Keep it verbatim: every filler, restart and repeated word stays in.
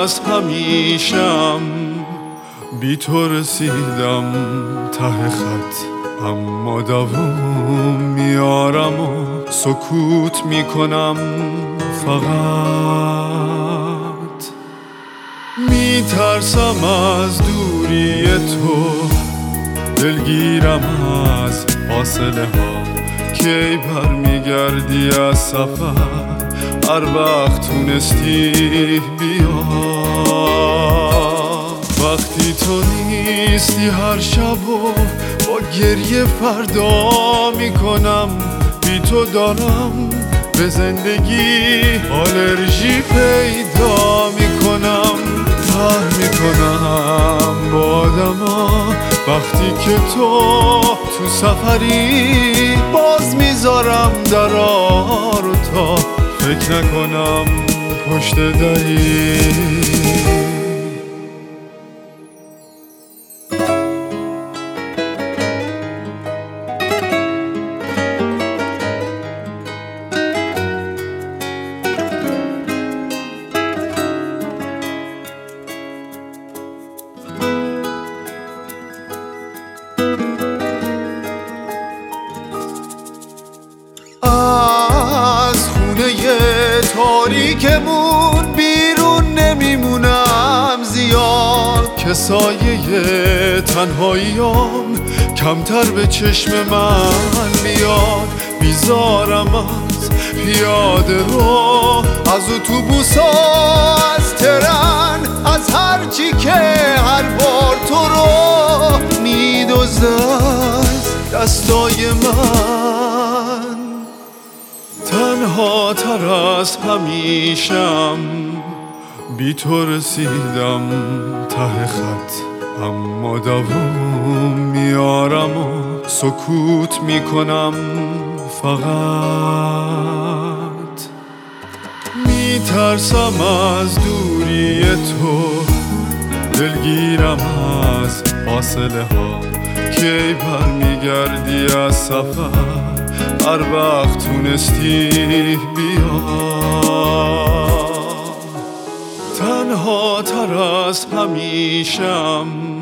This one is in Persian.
از همیشم بی تو رسیدم ته خط، اما دووم میارم و سکوت میکنم فقط. میترسم از دوری تو، دلگیرم از فاصله ها، کی برمیگردی از سفر، هر وقت تونستی بیا. وقتی تو نیستی هر شب و با گریه فردا میکنم، بی تو دارم به زندگی آلرژی پیدا میکنم. قهر میکنم با آدما وقتی که تو تو سفری، باز میذارم درا رو تا فکر نکنم پشت دری. از خونه تاریکمون بیرون نمیمونم زیاد، که سایه تنهاییام کمتر به چشم من میاد. بیزارم از پیاده رو، از اتوبوسا، از ترن، از هرچی که هر بار تو رو میدزده از دستای من. تنها تر از همیشم بی تو رسیدم ته خط، اما دووم میارم و سکوت میکنم فقط. میترسم از دوری تو، دلگیرم از فاصله ها، کی برمیگردی از سفر، هر وقت تونستی بیا. تنها تر از همیشم